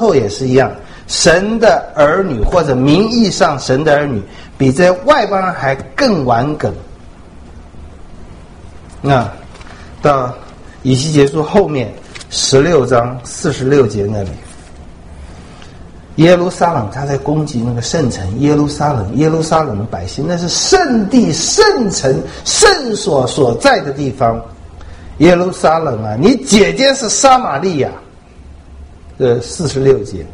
后也是一样，神的儿女或者名义上神的儿女，比这些外邦人还更顽梗。那到以西结书后面16章46节那里，耶路撒冷他在攻击那个圣城耶路撒冷，耶路撒冷的百姓，那是圣地圣城圣所所在的地方。耶路撒冷啊，你姐姐是撒玛利亚，这46节，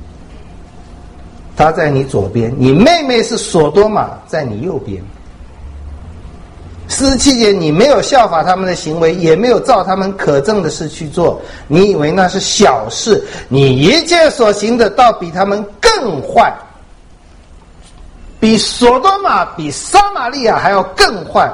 她在你左边，你妹妹是索多玛在你右边。47节，你没有效法他们的行为，也没有照他们可憎的事去做，你以为那是小事，你一切所行的倒比他们更坏，比索多玛比撒玛利亚还要更坏。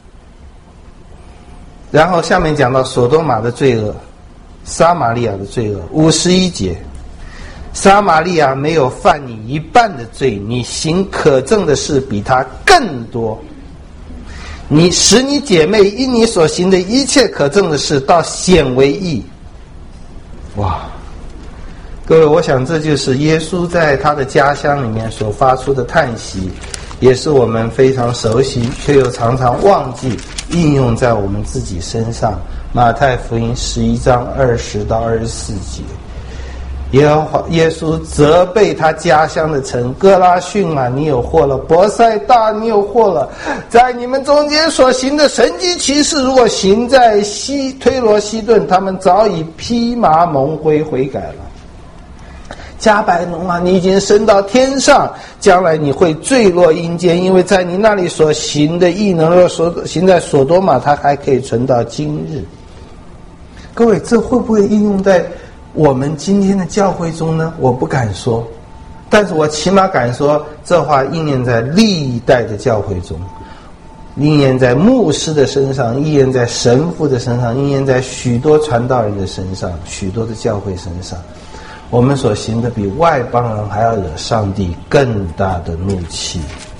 然后下面讲到索多玛的罪恶，撒玛利亚的罪恶。51节，撒玛利亚没有犯你一半的罪，你行可憎的事比他更多，你使你姐妹因你所行的一切可憎的事倒显为义。哇，各位，我想这就是耶稣在他的家乡里面所发出的叹息，也是我们非常熟悉却又常常忘记应用在我们自己身上。马太福音11章20到24节，耶稣责备他家乡的城，哥拉汛啊，你有祸了；伯赛大，你有祸了。在你们中间所行的神迹奇事，如果行在推罗西顿，他们早已披麻蒙灰悔改了。加百农啊，你已经升到天上，将来你会坠落阴间，因为在你那里所行的异能，若所行在索多玛，它还可以存到今日。各位，这会不会应用在我们今天的教会中呢？我不敢说，但是我起码敢说，这话应验在历代的教会中，应验在牧师的身上，应验在神父的身上，应验在许多传道人的身上，许多的教会身上。我们所行的比外邦人还要惹上帝更大的怒气。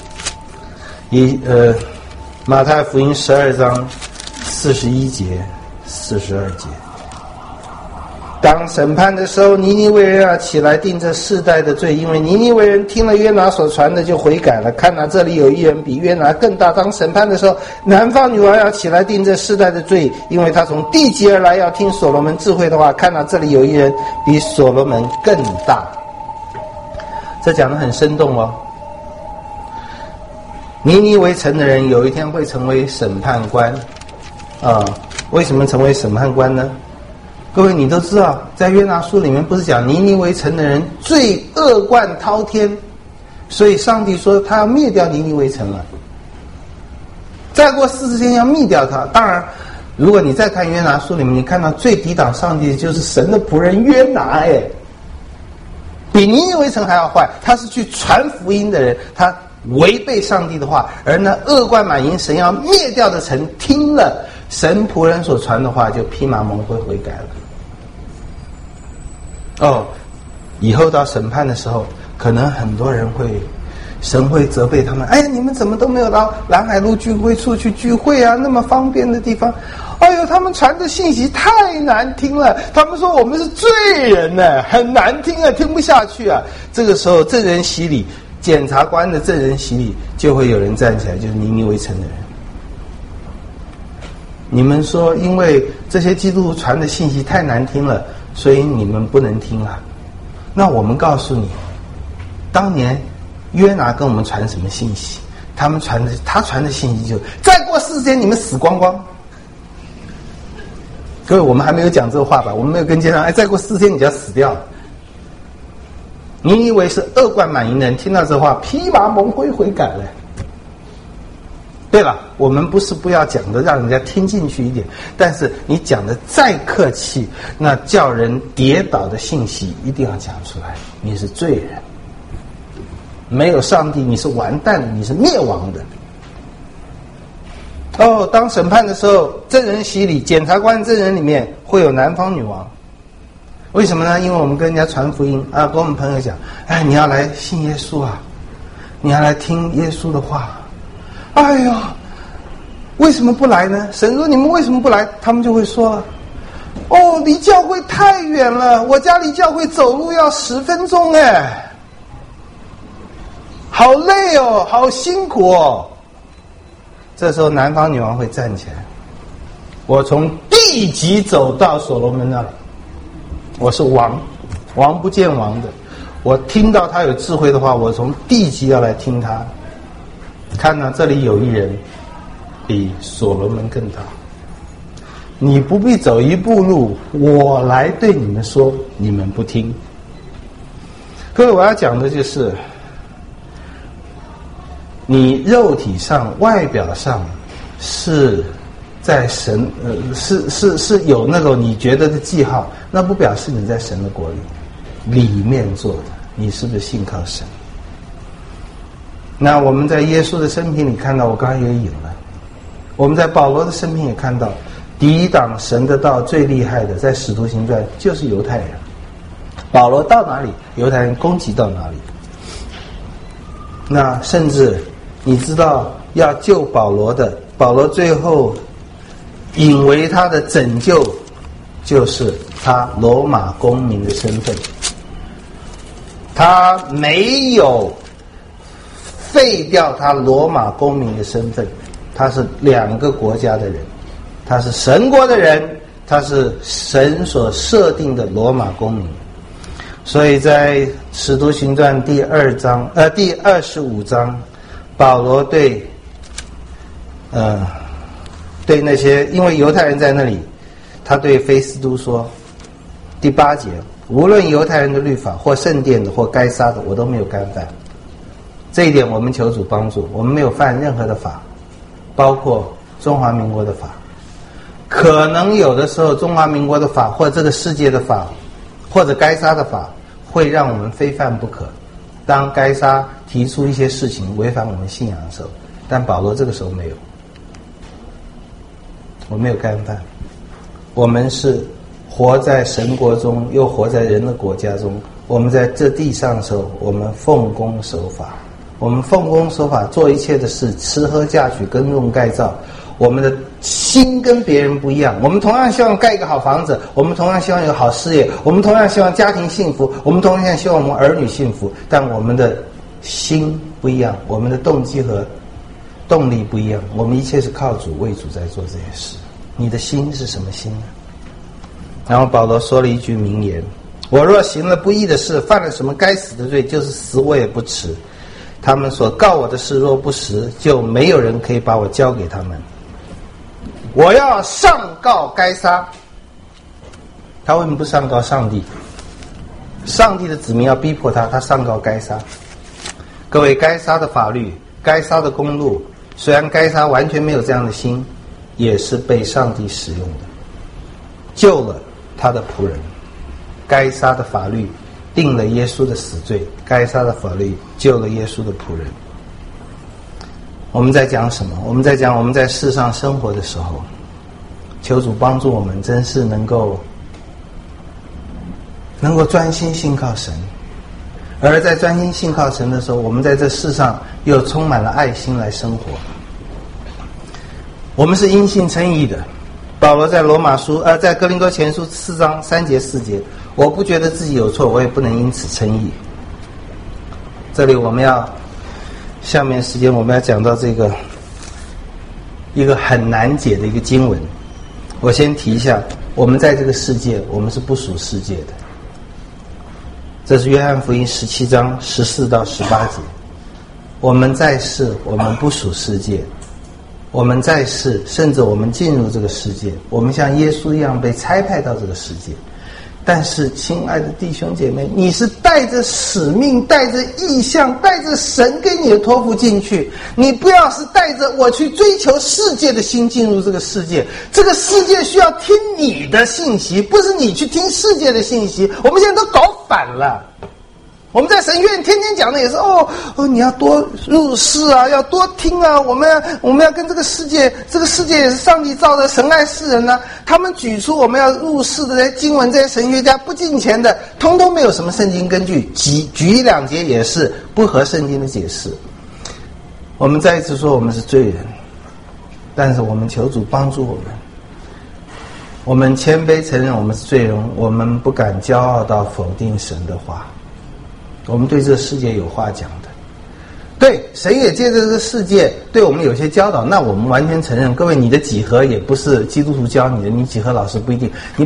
马太福音12章41节、42节，当审判的时候，尼尼微人要起来定这世代的罪，因为尼尼微人听了约拿所传的就悔改了。看哪，这里有一人比约拿更大。当审判的时候，南方女王要起来定这世代的罪，因为她从地极而来，要听所罗门智慧的话。看哪，这里有一人比所罗门更大。这讲得很生动哦。尼尼微城的人有一天会成为审判官为什么成为审判官呢？各位，你都知道，在约拿书里面不是讲尼尼微城的人罪恶贯滔天，所以上帝说他要灭掉尼尼微城了，再过40天要灭掉他。当然，如果你再看约拿书里面，你看到最抵挡上帝的就是神的仆人约拿，比尼尼微城还要坏。他是去传福音的人，他违背上帝的话，而那恶贯满盈神要灭掉的城，听了神仆人所传的话，就披麻蒙灰悔改了。以后到审判的时候，可能很多人神会责备他们，你们怎么都没有到蓝海路聚会处去聚会啊，那么方便的地方。他们传的信息太难听了，他们说我们是罪人呢，很难听啊，听不下去啊。这个时候证人洗礼，检察官的证人洗礼，就会有人站起来，就是尼尼微城的人。你们说因为这些基督徒传的信息太难听了，所以你们不能听啊。那我们告诉你，当年约拿跟我们传什么信息？他传的信息就再过40天你们死光光。各位，我们还没有讲这个话吧？我们没有跟街上再过40天你就要死掉了。你以为是恶贯满盈的人听到这话披麻蒙灰悔改了。对了，我们不是不要讲的让人家听进去一点，但是你讲的再客气，那叫人跌倒的信息一定要讲出来。你是罪人，没有上帝你是完蛋的，你是灭亡的。当审判的时候，证人洗礼，检察官证人里面会有南方女王。为什么呢？因为我们跟人家传福音跟我们朋友讲，你要来信耶稣啊，你要来听耶稣的话。为什么不来呢？神说你们为什么不来？他们就会说， 哦，离教会太远了，我家离教会走路要10分钟哎，好累哦，好辛苦哦。这时候南方女王会站起来，我从地级走到所罗门那里，我是王，王不见王的，我听到他有智慧的话，我从地级要来听他。看到这里有一人比所罗门更大，你不必走一步路，我来对你们说，你们不听。各位，我要讲的就是你肉体上外表上是在神是有那种你觉得的记号，那不表示你在神的国里面做的，你是不是信靠神？那我们在耶稣的生平里看到，我刚刚也引了，我们在保罗的生平也看到，抵挡神的道最厉害的，在使徒行传就是犹太人。保罗到哪里，犹太人攻击到哪里。那甚至你知道要救保罗的，保罗最后引为他的拯救就是他罗马公民的身份，他没有废掉他罗马公民的身份，他是2个国家的人，他是神国的人，他是神所设定的罗马公民。所以在使徒行传第25章，保罗对那些，因为犹太人在那里，他对菲斯都说，第8节，无论犹太人的律法或圣殿的或该杀的，我都没有干犯。这一点我们求主帮助，我们没有犯任何的法，包括中华民国的法。可能有的时候中华民国的法或者这个世界的法或者该杀的法会让我们非犯不可，当该杀提出一些事情违反我们信仰的时候，但保罗这个时候没有，我没有干犯。我们是活在神国中又活在人的国家中，我们在这地上的时候，我们奉公守法，我们奉公守法做一切的事，吃喝嫁娶耕种盖造，我们的心跟别人不一样，我们同样希望盖一个好房子，我们同样希望有个好事业，我们同样希望家庭幸福，我们同样希望我们儿女幸福，但我们的心不一样，我们的动机和动力不一样，我们一切是靠主为主在做这些事。你的心是什么心呢？然后保罗说了一句名言，我若行了不义的事，犯了什么该死的罪，就是死我也不迟。他们所告我的事若不实，就没有人可以把我交给他们。我要上告该杀。他为什么不上告上帝？上帝的子民要逼迫他，他上告该杀。各位，该杀的法律，该杀的公路，虽然该杀完全没有这样的心，也是被上帝使用的，救了他的仆人。该杀的法律定了耶稣的死罪，该杀的法律救了耶稣的仆人。我们在讲什么？我们在讲我们在世上生活的时候，求主帮助我们，真是能够专心信靠神。而在专心信靠神的时候，我们在这世上又充满了爱心来生活。我们是因信称义的。保罗在在哥林多前书4章3节4节，我不觉得自己有错，我也不能因此称义。这里我们要下面时间我们要讲到这个一个很难解的一个经文。我先提一下，我们在这个世界，我们是不属世界的。这是约翰福音17章14到18节。我们在世，我们不属世界。我们在世，甚至我们进入这个世界，我们像耶稣一样被差派到这个世界。但是亲爱的弟兄姐妹，你是带着使命，带着意向，带着神给你的托付进去，你不要是带着我去追求世界的心进入这个世界。这个世界需要听你的信息，不是你去听世界的信息。我们现在都搞反了。我们在神院天天讲的也是你要多入世啊，要多听啊，我们要跟这个世界也是上帝造的，神爱世人啊。他们举出我们要入世的这些经文，这些神学家不敬虔的，通通没有什么圣经根据，举1-2节也是不合圣经的解释。我们再一次说我们是罪人，但是我们求主帮助我们， 我们谦卑承认我们是罪人，我们不敢骄傲到否定神的话。我们对这个世界有话讲的，对，神也借着这个世界对我们有些教导，那我们完全承认。各位，你的几何也不是基督徒教你的，你几何老师不一定，你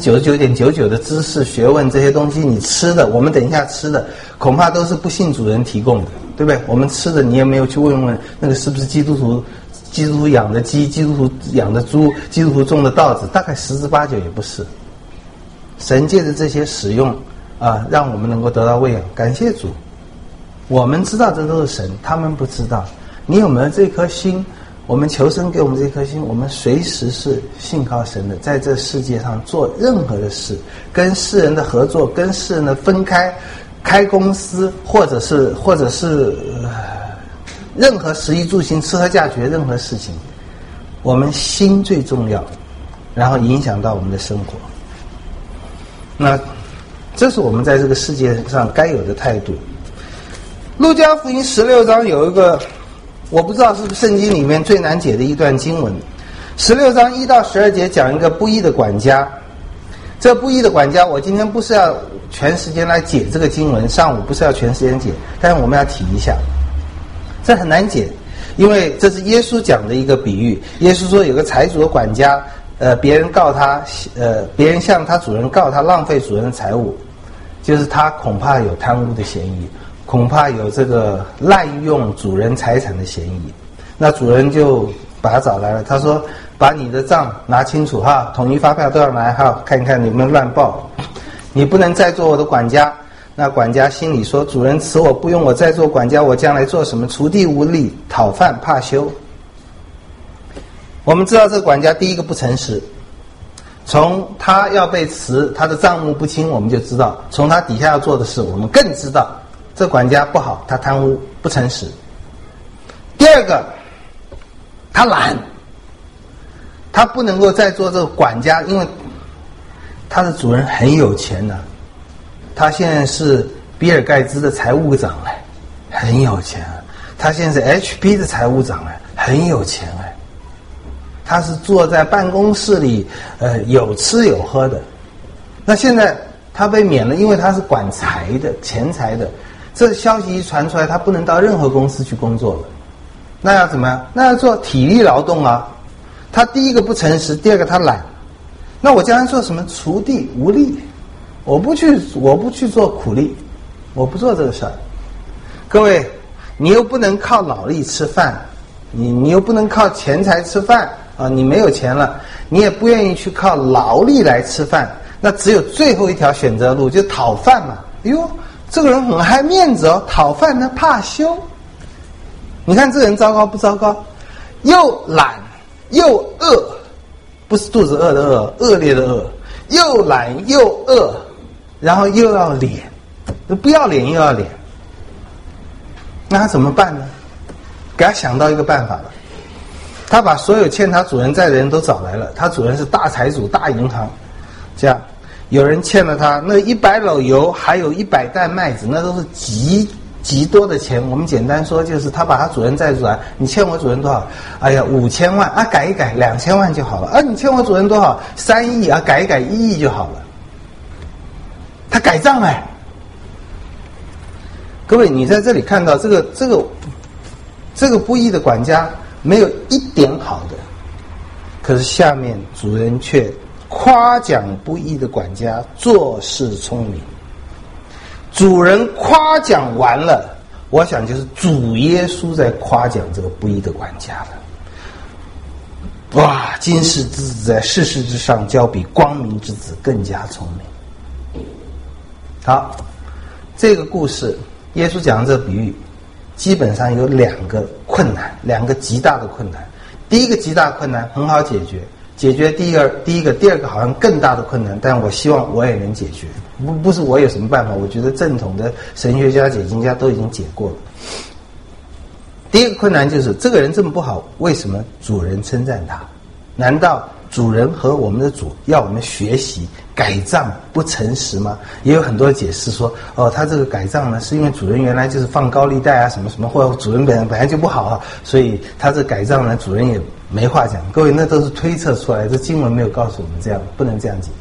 99.99%的知识、学问这些东西，你吃的，我们等一下吃的，恐怕都是不信主人提供的，对不对？我们吃的，你也没有去问问那个是不是基督徒养的鸡，基督徒养的猪，基督徒种的稻子，大概10之8九也不是。神借着这些使用让我们能够得到喂养，感谢主。我们知道这都是神，他们不知道。你有没有这颗心？我们求神给我们这颗心，我们随时是信靠神的，在这世界上做任何的事，跟世人的合作，跟世人的分开，开公司，或者是任何食衣住行、吃喝嫁娶任何事情，我们心最重要，然后影响到我们的生活。那这是我们在这个世界上该有的态度。路加福音16章有一个，我不知道是不是圣经里面最难解的一段经文。16章1到12节讲一个不义的管家。这不义的管家，我今天不是要全时间来解这个经文，上午不是要全时间解，但是我们要提一下，这很难解，因为这是耶稣讲的一个比喻。耶稣说有个财主的管家，别人告他，别人向他主人告他浪费主人的财物，就是他恐怕有贪污的嫌疑，恐怕有这个滥用主人财产的嫌疑。那主人就把他找来了，他说把你的账拿清楚哈，统一发票都要来哈，看看你有没有乱报，你不能再做我的管家。那管家心里说，主人辞我不用我再做管家，我将来做什么？锄地无力，讨饭怕羞。我们知道这个管家第一个不诚实，从他要被辞，他的账目不清，我们就知道，从他底下要做的事，我们更知道这管家不好，他贪污不诚实。第二个，他懒，他不能够再做这个管家，因为他的主人很有钱呢，他现在是比尔盖茨的财务长哎，很有钱啊。他现在是 HP 的财务长哎，很有钱哎。他是坐在办公室里有吃有喝的。那现在他被免了，因为他是管财的，钱财的。这消息一传出来，他不能到任何公司去工作了。那要怎么样？那要做体力劳动啊。他第一个不诚实，第二个他懒。那我将来做什么？锄地无力，我不去做苦力，我不做这个事儿。各位，你又不能靠脑力吃饭，你又不能靠钱财吃饭啊！你没有钱了，你也不愿意去靠劳力来吃饭，那只有最后一条选择路，就讨饭嘛。哎呦，这个人很爱面子哦，讨饭呢怕羞。你看这个人糟糕不糟糕？又懒又饿，不是肚子饿的饿，恶劣的恶，又懒又饿，然后又要脸，不要脸又要脸，那他怎么办呢？给他想到一个办法了，他把所有欠他主人债的人都找来了，他主人是大财主大银行，这样有人欠了他那100篓油还有100担麦子，那都是极多的钱。我们简单说就是他把他主人债主来，你欠我主人多少？哎呀5000万啊，改一改2000万就好了啊。你欠我主人多少？3亿啊，改一改1亿就好了。他改账哎。各位，你在这里看到这个不义的管家没有一点好的，可是下面主人却夸奖不义的管家做事聪明。主人夸奖完了，我想就是主耶稣在夸奖这个不义的管家了。哇，今世之子在世事之上，交比光明之子更加聪明。好，这个故事耶稣讲的这个比喻基本上有2个困难，2个极大的困难。第一个极大的困难很好解决第一个，第二个好像更大的困难，但我希望我也能解决。不是我有什么办法，我觉得正统的神学家解经家都已经解过了。第一个困难就是这个人这么不好，为什么主人称赞他？难道主人和我们的主要我们学习改账不诚实吗？也有很多解释说，他这个改账呢，是因为主人原来就是放高利贷啊，什么什么，或者主人本来就不好啊，所以他这改账呢，主人也没话讲。各位，那都是推测出来，这经文没有告诉我们这样，不能这样讲。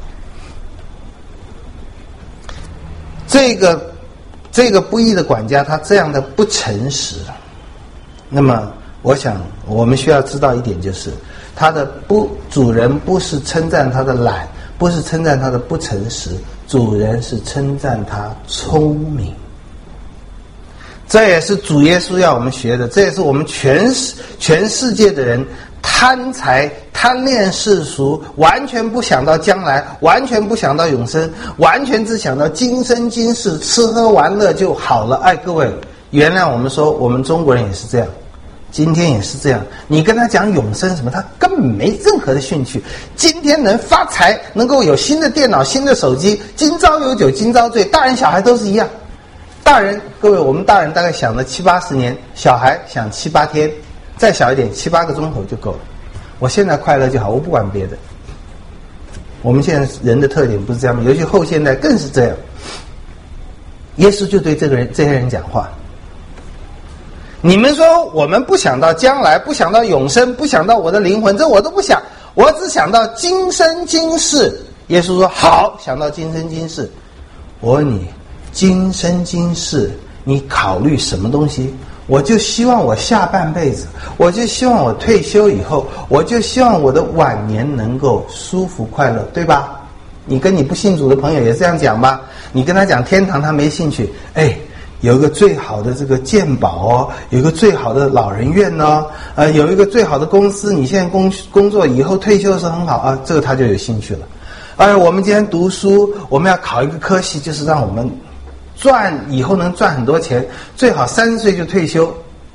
这个不义的管家，他这样的不诚实，那么我想我们需要知道一点，就是他的主人不是称赞他的懒，不是称赞他的不诚实，主人是称赞他聪明。这也是主耶稣要我们学的，这也是我们全世界的人贪财贪恋世俗，完全不想到将来，完全不想到永生，完全只想到今生今世，吃喝玩乐就好了。各位原谅我们说，我们中国人也是这样，今天也是这样。你跟他讲永生什么，他根本没任何的兴趣。今天能发财，能够有新的电脑新的手机，今朝有酒今朝醉，大人小孩都是一样。大人，各位，我们大人大概想了70-80年，小孩想7-8天，再小一点7-8个钟头就够了。我现在快乐就好，我不管别的。我们现在人的特点不是这样吗？尤其后现代更是这样。耶稣就对这些人讲话，你们说我们不想到将来，不想到永生，不想到我的灵魂，这我都不想，我只想到今生今世。耶稣说好，想到今生今世。我问你，今生今世你考虑什么东西？我就希望我下半辈子，我就希望我退休以后，我就希望我的晚年能够舒服快乐，对吧？你跟你不信主的朋友也这样讲吧。你跟他讲天堂，他没兴趣。有一个最好的这个健保哦，有一个最好的老人院哦，有一个最好的公司，你现在工作以后退休的时候很好啊，这个他就有兴趣了。我们今天读书，我们要考一个科系，就是让我们以后能赚很多钱，最好30岁就退休，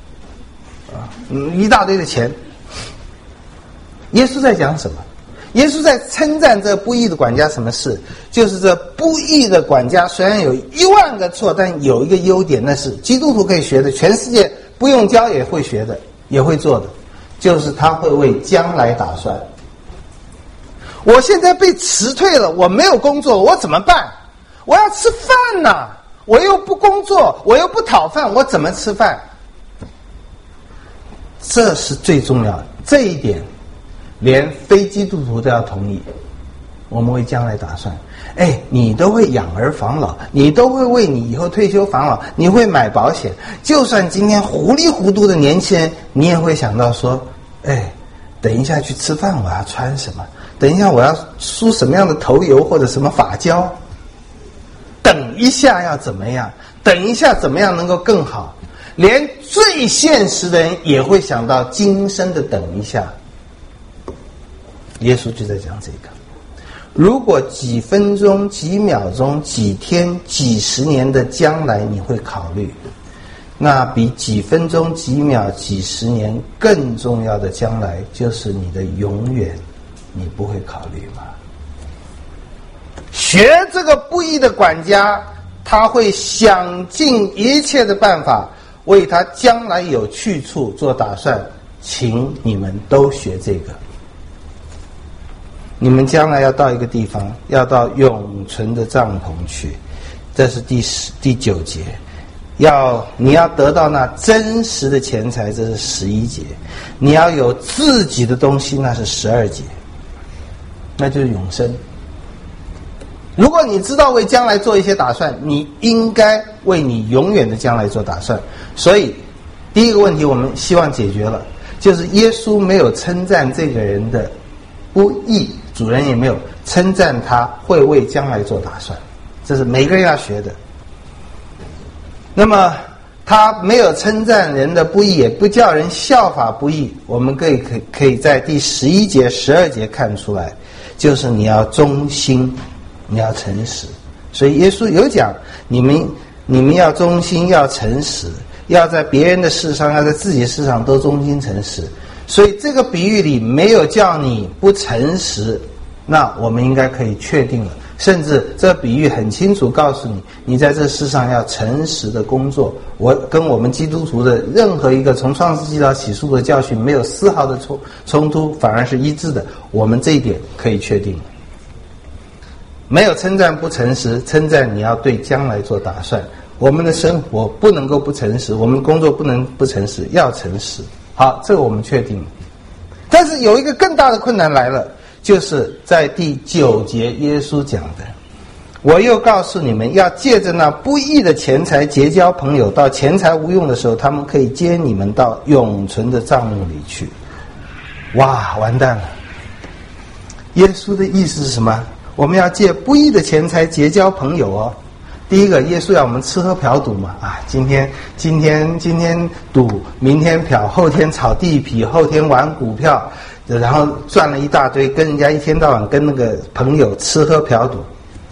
一大堆的钱。耶稣在讲什么？耶稣在称赞这不义的管家什么事？就是这不义的管家虽然有10000个错，但有一个优点，那是基督徒可以学的，全世界不用教也会学的，也会做的，就是他会为将来打算。我现在被辞退了，我没有工作，我怎么办？我要吃饭呐，我又不工作，我又不讨饭，我怎么吃饭？这是最重要的，这一点连非基督徒都要同意。我们为将来打算，你都会养儿防老，你都会为你以后退休防老，你会买保险。就算今天糊里糊涂的年轻人，你也会想到说，等一下去吃饭我要穿什么，等一下我要梳什么样的头油或者什么发胶，等一下要怎么样，等一下怎么样能够更好。连最现实的人也会想到今生的等一下。耶稣就在讲这个，如果几分钟几秒钟几天几十年的将来你会考虑，那比几分钟几秒几十年更重要的将来就是你的永远，你不会考虑吗？学这个不义的管家，他会想尽一切的办法为他将来有去处做打算，请你们都学这个。你们将来要到一个地方，要到永存的帐篷去，这是第9节。你要得到那真实的钱财，这是11节。你要有自己的东西，那是12节。那就是永生。如果你知道为将来做一些打算，你应该为你永远的将来做打算。所以第一个问题我们希望解决了，就是耶稣没有称赞这个人的不义，主人也没有称赞他会为将来做打算，这是每个人要学的。那么他没有称赞人的不义，也不叫人效法不义，我们可以在第11节12节看出来，就是你要忠心，你要诚实。所以耶稣有讲，你们要忠心，要诚实，要在别人的事上，要在自己的事上都忠心诚实。所以这个比喻里没有叫你不诚实，那我们应该可以确定了， 甚至这比喻很清楚告诉你，你在这世上要诚实的工作。我跟我们基督徒的任何一个从创世纪到启示录的教训没有丝毫的冲突，反而是一致的。我们这一点可以确定。没有称赞不诚实，称赞你要对将来做打算。我们的生活不能够不诚实，我们的工作不能不诚实，要诚实。好，这个我们确定。但是有一个更大的困难来了，就是在第9节耶稣讲的，我又告诉你们，要借着那不义的钱财结交朋友，到钱财无用的时候，他们可以接你们到永存的帐幕里去。哇，完蛋了！耶稣的意思是什么？我们要借不义的钱财结交朋友哦。第一个，耶稣要我们吃喝嫖赌嘛，今天赌，明天嫖，后天炒地皮，后天玩股票，然后赚了一大堆，跟人家一天到晚跟那个朋友吃喝嫖赌。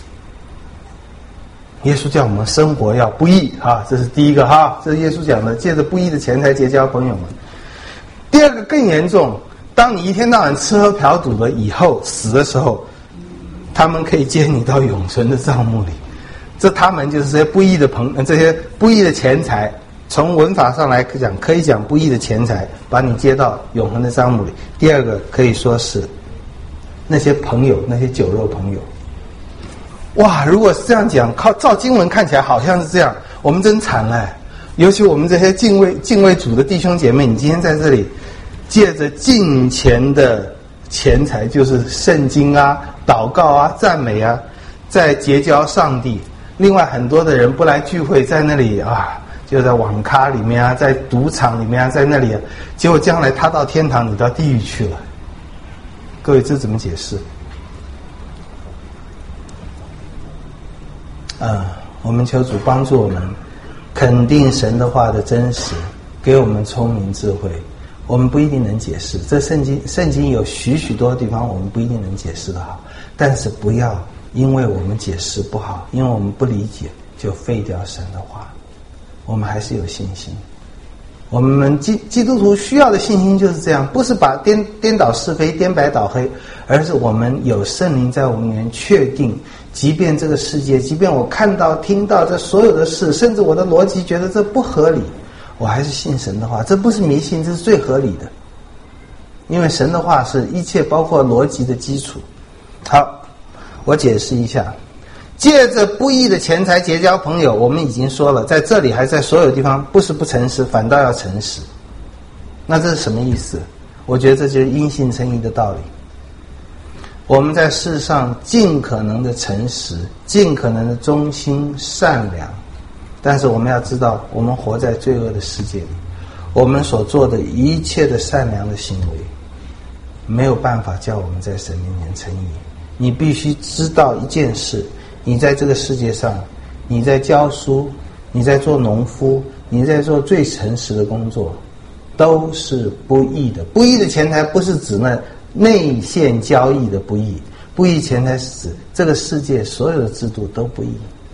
耶稣叫我们生活要不义这是第一个这是耶稣讲的，借着不义的钱财结交朋友们。第二个更严重，当你一天到晚吃喝嫖赌了以后，死的时候，他们可以接你到永存的帐幕里。这他们就是这些不义的这些不义的钱财，从文法上来讲，可以讲不义的钱财把你接到永恒的帐幕里。第二个可以说是那些朋友，那些酒肉朋友。哇，如果是这样讲，照经文看起来好像是这样，我们真惨了。尤其我们这些敬畏主的弟兄姐妹，你今天在这里借着敬钱的钱财，就是圣经祷告赞美在结交上帝。另外很多的人不来聚会，在那里就在网咖里面在赌场里面在那里，结果将来他到天堂，你到地狱去了。各位，这怎么解释？我们求主帮助我们肯定神的话的真实，给我们聪明智慧。我们不一定能解释，这圣经有许多地方我们不一定能解释得好，但是不要因为我们解释不好，因为我们不理解，就废掉神的话。我们还是有信心。我们基督徒需要的信心就是这样，不是把颠倒是非、颠白倒黑，而是我们有圣灵在我们里面确定，即便这个世界，即便我看到、听到这所有的事，甚至我的逻辑觉得这不合理，我还是信神的话。这不是迷信，这是最合理的，因为神的话是一切包括逻辑的基础。好，我解释一下，借着不义的钱财结交朋友，我们已经说了，在这里还在所有地方不是不诚实，反倒要诚实。那这是什么意思？我觉得这就是因信称义的道理。我们在世上尽可能的诚实，尽可能的忠心善良，但是我们要知道，我们活在罪恶的世界里，我们所做的一切的善良的行为没有办法叫我们在神面前称义。你必须知道一件事，你在这个世界上，你在教书，你在做农夫，你在做最诚实的工作，都是不义的。不义的钱财不是指那内线交易的不义，不义钱财是指这个世界所有的制度都不义。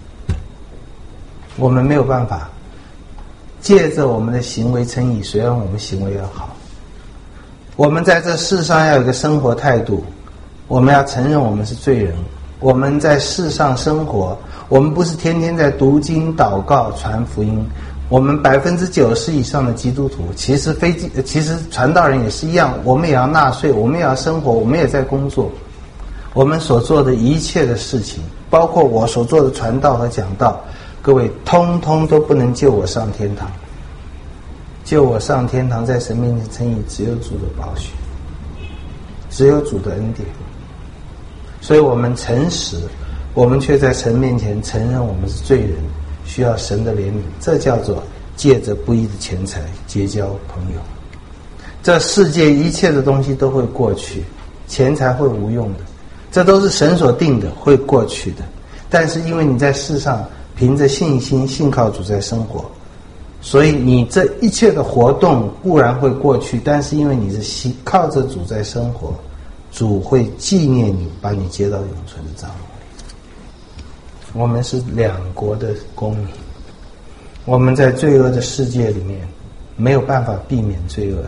我们没有办法借着我们的行为称义，虽然我们行为要好。我们在这世上要有一个生活态度，我们要承认我们是罪人。我们在世上生活，我们不是天天在读经祷告传福音。我们90%以上的基督徒，其实传道人也是一样，我们也要纳税，我们也要生活，我们也在工作。我们所做的一切的事情，包括我所做的传道和讲道，各位通通都不能救我上天堂。救我上天堂，在神面前称义，只有主的宝血，只有主的恩典。所以我们诚实，我们却在神面前承认我们是罪人，需要神的怜悯。这叫做借着不义的钱财结交朋友。这世界一切的东西都会过去，钱财会无用的，这都是神所定的，会过去的。但是因为你在世上凭着信心信靠主在生活，所以你这一切的活动固然会过去，但是因为你是靠着主在生活，主会纪念你，把你接到永存的帐幕里。我们是两国的公民，我们在罪恶的世界里面没有办法避免罪恶的。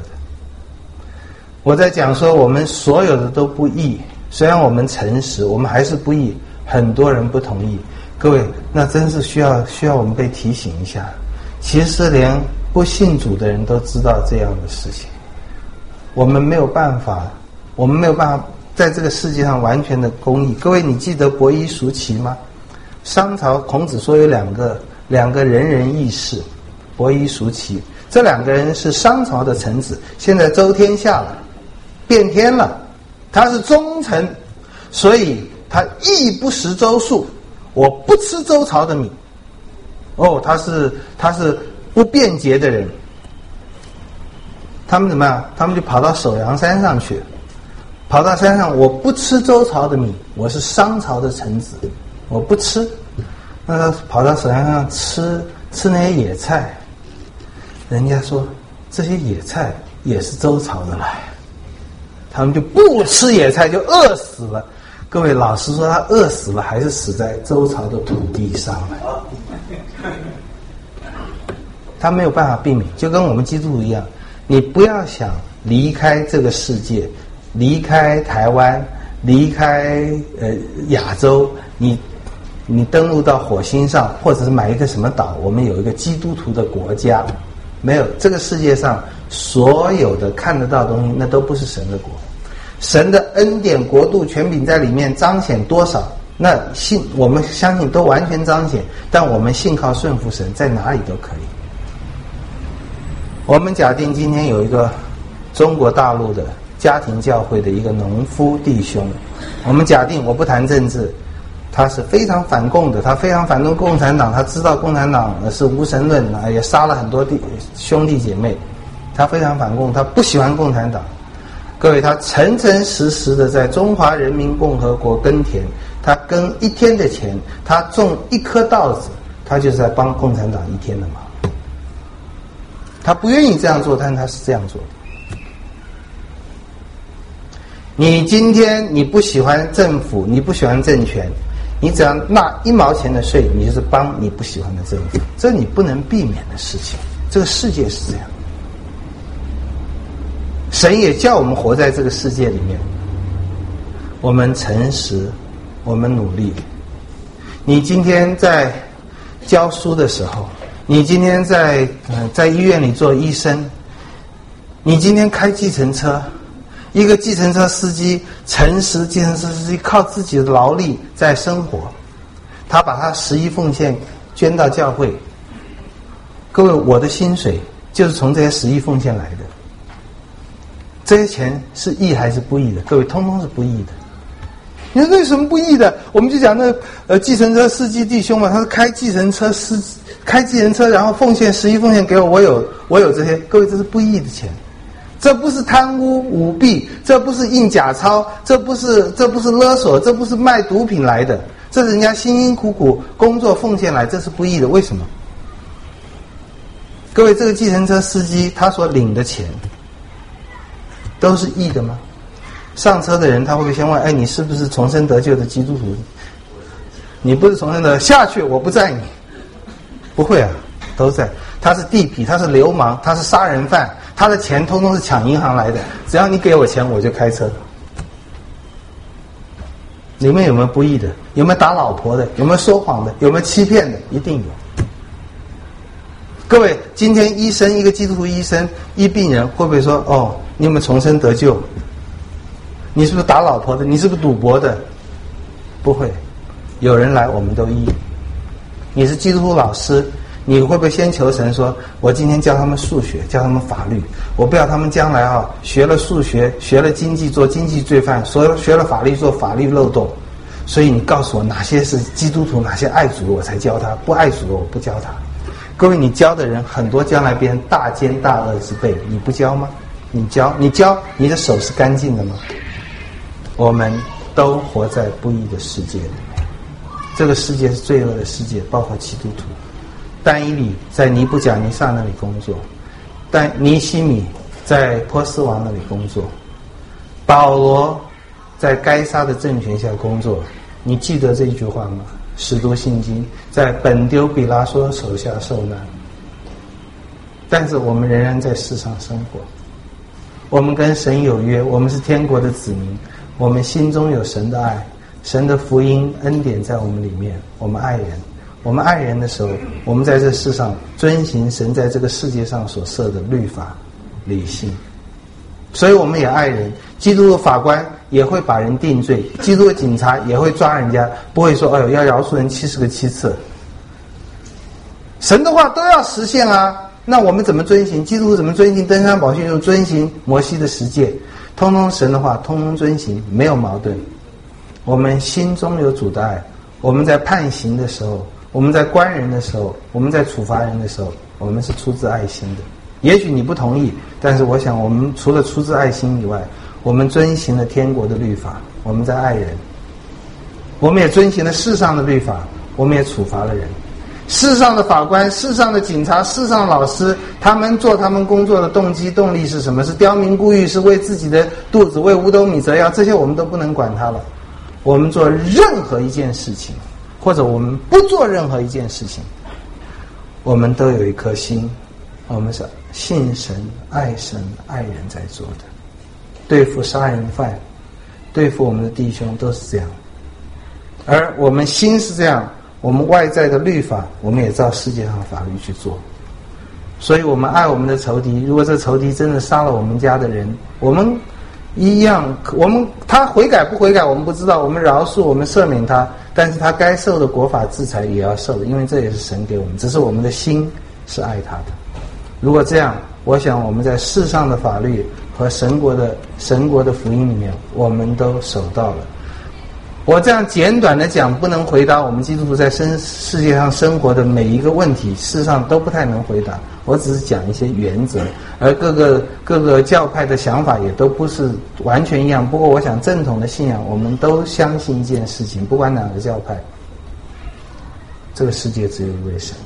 我在讲说我们所有的都不义，虽然我们诚实，我们还是不义。 很多人不同意。各位，那真是需要我们被提醒一下。其实连不信主的人都知道这样的事情。我们没有办法在这个世界上完全的公义。各位，你记得伯夷叔齐吗？商朝孔子说有两个仁人义士，伯夷叔齐，这两个人是商朝的臣子，现在周天下了，变天了，他是忠臣，所以他义不食周粟，我不吃周朝的米。他是不便捷的人。他们怎么样？他们就跑到首阳山上去，跑到山上，我不吃周朝的米，我是商朝的臣子，我不吃。那他跑到首阳上吃那些野菜，人家说这些野菜也是周朝的来，他们就不吃野菜，就饿死了。各位，老实说，他饿死了还是死在周朝的土地上了？他没有办法避免，就跟我们基督徒一样。你不要想离开这个世界，离开台湾，离开亚洲，你登陆到火星上，或者是买一个什么岛，我们有一个基督徒的国家。没有，这个世界上所有的看得到的东西，那都不是神的国。神的恩典、国度、权柄在里面彰显多少？那我们相信都完全彰显，但我们信靠顺服神，在哪里都可以。我们假定今天有一个中国大陆的家庭教会的一个农夫弟兄，我们假定，我不谈政治，他是非常反共的，他非常反对共产党，他知道共产党是无神论，也杀了很多兄弟姐妹，他非常反共，他不喜欢共产党。各位，他诚诚实实的在中华人民共和国耕田，他耕一天的钱，他种一颗稻子，他就是在帮共产党一天的忙。他不愿意这样做，但他是这样做的。你今天你不喜欢政府，你不喜欢政权，你只要纳1毛钱的税，你就是帮你不喜欢的政府，这你不能避免的事情。这个世界是这样，神也叫我们活在这个世界里面，我们诚实，我们努力。你今天在教书的时候，你今天在医院里做医生，你今天开计程车，一个计程车司机，诚实计程车司机靠自己的劳力在生活，他把他11奉献捐到教会。各位，我的薪水就是从这些11奉献来的。这些钱是义还是不义的？各位，通通是不义的。你说为什么不义的？我们就讲那计程车司机弟兄嘛，他是开计程车，然后11奉献给我，我有这些。各位，这是不义的钱，这不是贪污舞弊，这不是印假钞，这不是勒索，这不是卖毒品来的，这是人家辛辛苦苦工作奉献来，这是不义的。为什么？各位，这个计程车司机他所领的钱都是义的吗？上车的人他会不会先问，你是不是重生得救的基督徒？你不是重生的，下去我不载你。不会啊，都在。他是地痞，他是流氓，他是杀人犯，他的钱通通是抢银行来的，只要你给我钱我就开车。里面有没有不义的？有没有打老婆的？有没有说谎的？有没有欺骗的？一定有。各位，今天医生，一个基督徒医生医病人，会不会说，你有没有重生得救？你是不是打老婆的？你是不是赌博的？不会，有人来我们都医。你是基督徒老师，你会不会先求神说，我今天教他们数学，教他们法律，我不要他们将来学了数学，学了经济做经济罪犯，学了法律做法律漏洞，所以你告诉我哪些是基督徒，哪些爱主我才教他，不爱主我不教他。各位，你教的人很多，将来别人大奸大恶之辈，你不教吗？你教，你的手是干净的吗？我们都活在不义的世界里面，这个世界是罪恶的世界，包括基督徒。但以理在尼布甲尼撒那里工作，但尼西米在波斯王那里工作，保罗在该撒的政权下工作。你记得这一句话吗？使徒信经在本丢比拉索手下受难，但是我们仍然在世上生活，我们跟神有约，我们是天国的子民，我们心中有神的爱， 神的福音恩典在我们里面，我们爱人。我们爱人的时候，我们在这世上遵行神在这个世界上所设的律法理性，所以我们也爱人。基督的法官也会把人定罪，基督的警察也会抓人家，不会说要饶恕人70个7次。神的话都要实现啊，那我们怎么遵行？基督怎么遵行登山宝训？就遵行摩西的十诫，通通神的话，通通遵行，没有矛盾。我们心中有主的爱，我们在判刑的时候，我们在关人的时候，我们在处罚人的时候，我们是出自爱心的。也许你不同意，但是我想我们除了出自爱心以外，我们遵行了天国的律法，我们在爱人。我们也遵行了世上的律法，我们也处罚了人。世上的法官、世上的警察、世上的老师，他们做他们工作的动机动力是什么？是刁民故意，是为自己的肚子，为五斗米折腰，这些我们都不能管他了。我们做任何一件事情，或者我们不做任何一件事情，我们都有一颗心，我们是信神、爱神、爱人在做的。对付杀人犯，对付我们的弟兄都是这样。而我们心是这样，我们外在的律法，我们也照世界上的法律去做。所以我们爱我们的仇敌，如果这仇敌真的杀了我们家的人，我们一样，他悔改不悔改我们不知道，我们饶恕，我们赦免他，但是他该受的国法制裁也要受的，因为这也是神给我们，只是我们的心是爱他的。如果这样，我想我们在世上的法律和神国的福音里面，我们都守到了。我这样简短的讲，不能回答我们基督徒在世界上生活的每一个问题，事实上都不太能回答。我只是讲一些原则，而各个教派的想法也都不是完全一样。不过我想正统的信仰，我们都相信一件事情，不管哪个教派，这个世界只有一位神，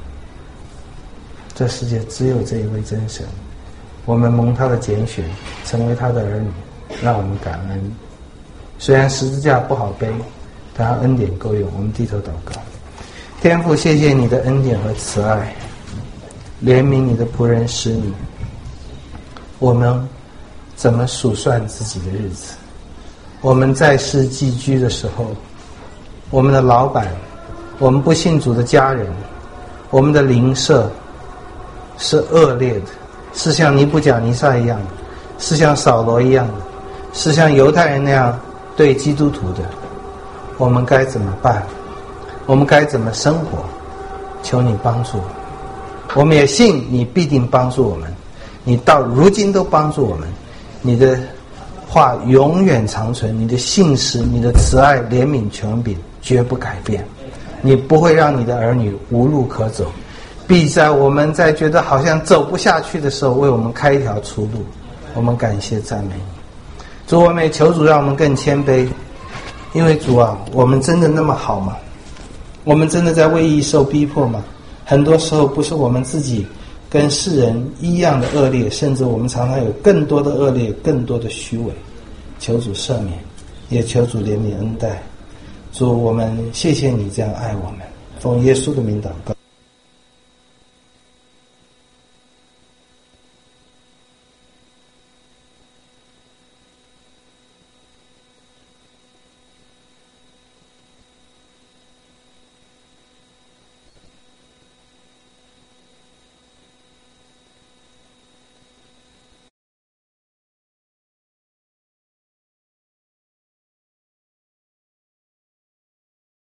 这世界只有这一位真神。我们蒙他的拣选，成为他的儿女，让我们感恩。虽然十字架不好背，但他恩典够用。我们低头祷告。天父，谢谢你的恩典和慈爱，怜悯你的仆人使女。我们怎么数算自己的日子？我们在世寄居的时候，我们的老板，我们不信主的家人，我们的邻舍是恶劣的，是像尼布甲尼撒一样的，是像扫罗一样的，是像犹太人那样对基督徒的，我们该怎么办？我们该怎么生活？求你帮助我们也信你必定帮助我们，你到如今都帮助我们，你的话永远长存，你的信实，你的慈爱、怜悯、权柄绝不改变，你不会让你的儿女无路可走，必在我们在觉得好像走不下去的时候为我们开一条出路。我们感谢赞美你。主，我们也求主让我们更谦卑，因为主啊，我们真的那么好吗？我们真的在为义受逼迫吗？很多时候不是我们自己跟世人一样的恶劣，甚至我们常常有更多的恶劣，更多的虚伪。求主赦免，也求主怜悯恩待。主，我们谢谢你这样爱我们，奉耶稣的名祷告。